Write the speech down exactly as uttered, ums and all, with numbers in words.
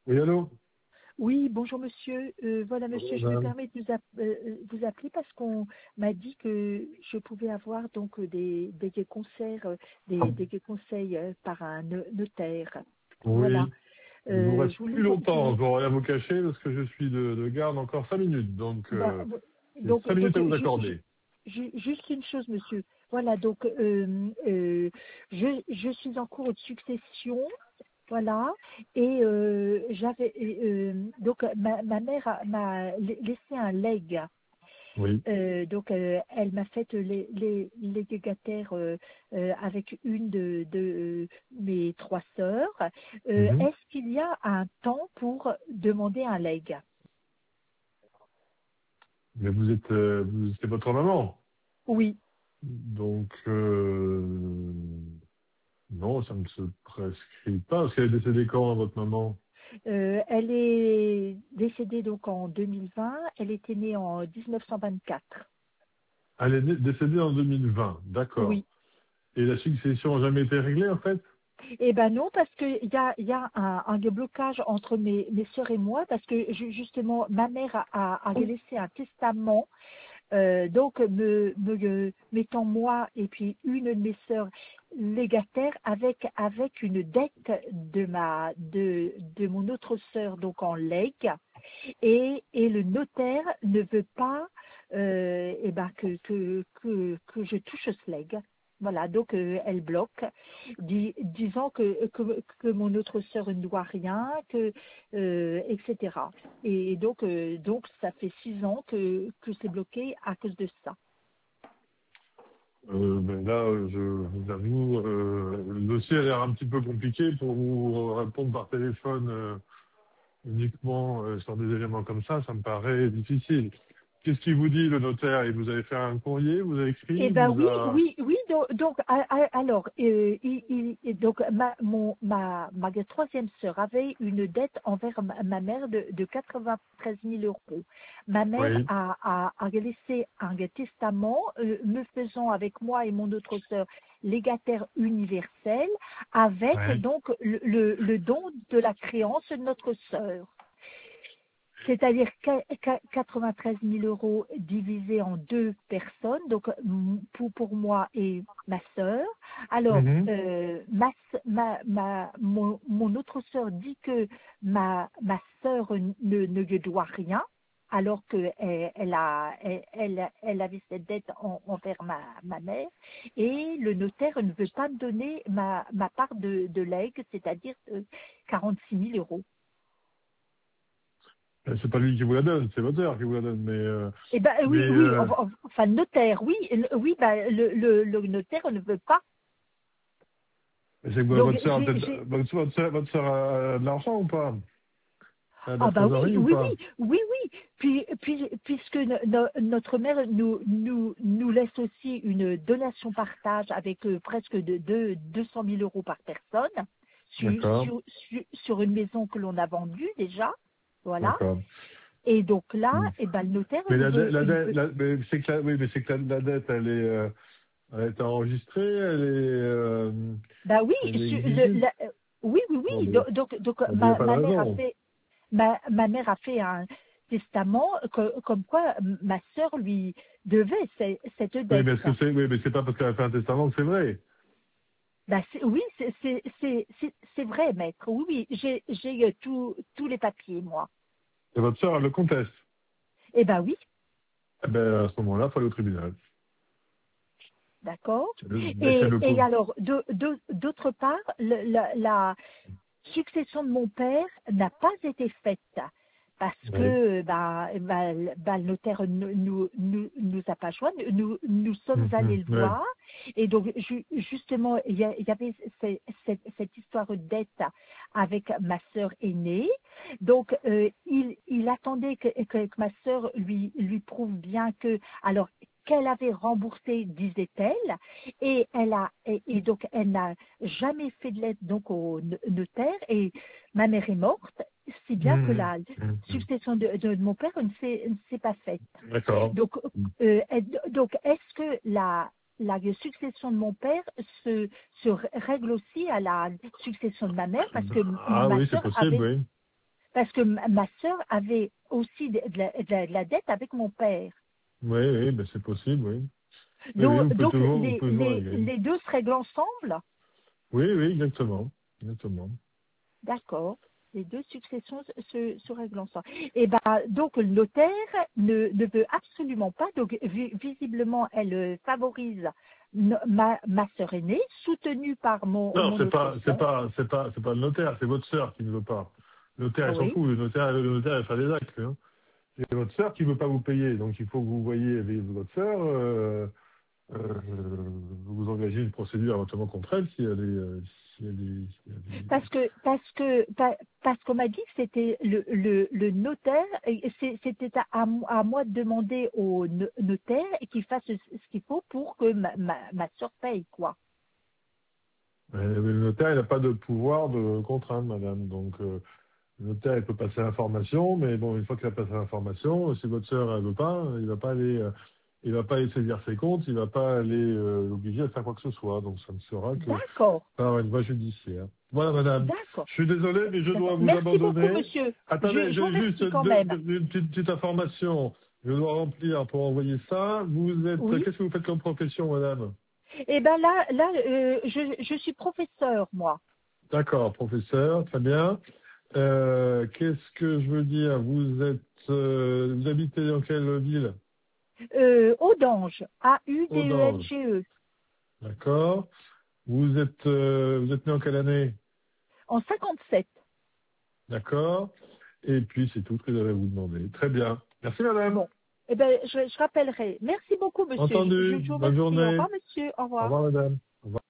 Oui, allô? Oui, bonjour monsieur. Euh, voilà monsieur, Bonjour, je me madame. permets de vous, app- euh, euh, vous appeler parce qu'on m'a dit que je pouvais avoir donc euh, des, des, des conseils, euh, des, des, des conseils euh, par un no- notaire. Voilà. Oui, il vous Euh, reste je voulais plus vous, je longtemps, voulais, je vais rien vous cacher parce que je suis de, de garde encore cinq minutes, donc bah, euh, euh, j'ai donc cinq minutes donc à vous juste, accorder. ju- juste une chose monsieur. Voilà donc euh, euh, je, je suis en cours de succession. Voilà, et euh, j'avais euh, donc ma, ma mère a- m'a la- laissé un legs. Oui. Euh, donc euh, elle m'a fait les, les, les légataires euh, euh, avec une de, de mes trois sœurs. Euh, Mhm. Est-ce qu'il y a un temps pour demander un leg? Mais vous êtes, euh, vous, c'est votre maman, Oui. donc euh, non, ça ne se prescrit pas. Parce qu'elle est décédée quand, votre maman? Euh, elle est décédée donc en deux mille vingt. Elle était née en mille neuf cent vingt-quatre. Elle est née- décédée en deux mille vingt, d'accord. Oui. Et la succession n'a jamais été réglée, en fait? Eh ben non, parce qu'il y a, y a un, un blocage entre mes, mes sœurs et moi, parce que ju- justement, ma mère a, a, a laissé un testament, euh, donc me, me mettant moi et puis une de mes sœurs légataires avec avec une dette de ma de de mon autre sœur donc en legs et et le notaire ne veut pas euh, eh ben que que que que je touche ce leg. Voilà, donc euh, elle bloque, dis- disant que, que, que mon autre sœur ne doit rien, que, euh, et cetera. Et donc, euh, donc ça fait six ans que, que c'est bloqué à cause de ça. Euh, ben là, euh, je vous avoue, euh, le dossier a l'air un petit peu compliqué pour vous répondre par téléphone euh, uniquement euh, sur des éléments comme ça, ça me paraît difficile. Qu'est-ce qu'il vous dit, le notaire? Il vous avez fait un courrier, vous avez écrit, Eh il ben vous oui, a... oui, oui. Donc, donc a- a- alors, euh, il, il- et donc ma, mon, ma, ma troisième sœur avait une dette envers ma, ma mère de, de quatre-vingt-treize mille euros. Ma mère Oui, a, a, a laissé un testament euh, me faisant avec moi et mon autre sœur légataire universel avec oui. donc le, le, le don de la créance de notre sœur. C'est-à-dire quatre-vingt-treize mille euros divisé en deux personnes, donc m- pour, pour moi et ma sœur. Alors, Mhm. euh, ma, s- ma, ma, mon, mon autre sœur dit que ma, ma sœur ne, ne lui doit rien, alors qu'elle elle a, elle, elle, elle avait cette dette en- envers ma, ma mère, et le notaire ne veut pas me donner ma, ma part de, de legs, c'est-à-dire euh, quarante-six mille euros. Euh, C'est pas lui qui vous la donne, c'est l'auteur qui vous la donne, mais... euh, Eh ben mais oui, oui, euh, en- en- enfin notaire, oui, le- oui, ben le, le, le notaire ne veut pas. c'est que Donc votre soeur a j'ai, peut-être... j'ai, Votre, votre sœur, votre sœur a de l'argent ou pas? Elle a de la ah bah oui, trésorerie ou oui, pas? oui, oui, oui. Puis, puis puisque no- no- notre mère nous, nous, nous laisse aussi une donation partage avec euh, presque de, de deux cent mille euros par personne sur, D'accord, sur, sur, sur une maison que l'on a vendue déjà, voilà. d'accord. Et donc là, Mm. eh ben le notaire Mais ne la, dette, veut, la, ne dette- veut la, mais c'est que la, oui, mais c'est que la, la dette, elle est, euh, elle est enregistrée, elle est, euh, bah oui, elle est sur le, exigée. la- euh, oui, oui, Bon, oui. mais Donc, donc, donc, il n'y a ma, pas de ma mère a raison. fait ma, ma mère a fait un testament co- comme quoi m- ma sœur lui devait ce- cette Oui, dette. mais est-ce que c'est, oui, mais c'est pas parce qu'elle a fait un testament que c'est vrai. Bah, c'est- oui, c'est c'est- c'est- c'est- c'est vrai, maître. Oui, oui, j'ai j'ai euh, tout- tous les papiers, moi. Et votre sœur, elle le conteste. Eh ben oui, Eh ben, à ce moment-là, il faut aller au tribunal. d'accord. C'est le, mais c'est Et, le et coup. alors, de- de- d'autre part, le- la, la succession de mon père n'a pas été faite parce Oui. que bah, bah, le bah, le notaire ne nous, nous, nous a pas joint, nous, nous sommes allés Mhm. le Ouais. voir et donc ju- justement il y, a- il y avait ce- cette, cette histoire de dette avec ma sœur aînée, donc euh, il, il attendait que, que, que ma sœur lui, lui prouve bien que alors qu'elle avait remboursé, disait-elle, et elle a et, et donc elle n'a jamais fait de lettre donc au no- notaire et ma mère est morte, si bien que Mhm. la Mhm. succession de, de, de mon père ne s'est ne s'est pas faite. D'accord. Donc euh, elle- donc est-ce que la la succession de mon père se, se règle aussi à la succession de ma mère parce que m- Ah ma oui, c'est sœur possible, avait oui. parce que ma, ma sœur avait aussi de, de, la, de, la, de la dette avec mon père. Oui, oui, ben c'est possible, oui. Oui, oui, Donc, vous pouvez donc toujours, vous les, pouvez toujours les, régler. les deux se règlent ensemble. Oui, oui, exactement. Exactement. D'accord. Les deux successions se, se, se règlent ensemble. Et ben, donc le notaire ne, ne veut absolument pas. Donc vi- visiblement, elle euh, favorise no- ma, ma sœur aînée, soutenue par mon, Non, mon c'est autre pas, c'est sœur. pas, c'est pas, c'est pas le notaire, c'est votre sœur qui ne veut pas. Le notaire, elle s'en Oui. fout. Le notaire, le notaire, elle fait des actes. Hein. C'est votre sœur qui ne veut pas vous payer. Donc, il faut que vous voyez avec votre sœur, euh, euh, vous engagez une procédure éventuellement contre elle si elle est, euh, si elle est, si elle est- Parce que parce que pa- parce qu'on m'a dit que c'était le, le, le notaire, et c'est- c'était à, à mo- à moi de demander au no- notaire qu'il fasse ce ce qu'il faut pour que ma, ma, ma sœur paye, quoi. Euh, le notaire, il n'a pas de pouvoir de contraindre, madame. Donc, euh, le notaire, il peut passer l'information, mais bon, une fois qu'il a passé l'information, si votre sœur ne veut pas, il va pas aller, euh, il va pas aller saisir ses comptes, il va pas aller euh, l'obliger à faire quoi que ce soit. Donc, ça ne sera que D'accord, par une voie judiciaire. Voilà, madame. d'accord, Je suis désolé, mais je dois d'accord. vous Merci beaucoup, abandonner. monsieur. Je, Attendez, je vous j'ai juste remercie quand deux- même. deux- une petite, petite information. Je dois remplir pour envoyer ça. Vous êtes, Oui. qu'est-ce que vous faites comme profession, madame? Eh ben là, là, euh, je, je suis professeur, moi. D'accord, professeur, très bien. Euh, qu'est-ce que je veux dire? Vous êtes, euh, vous habitez dans quelle ville? Euh, Audange, A U D E N Audange. G E, D'accord. Vous êtes, euh, vous êtes né en quelle année? en cinquante-sept. D'accord. Et puis c'est tout ce que j'avais à vous demander. Très bien. Merci, madame. Bon. Eh ben, je, je rappellerai. Merci beaucoup, monsieur. Je, Entendu. je vous Bonne remercie. Au journée. revoir, monsieur. Au Au revoir. revoir, madame. Au revoir.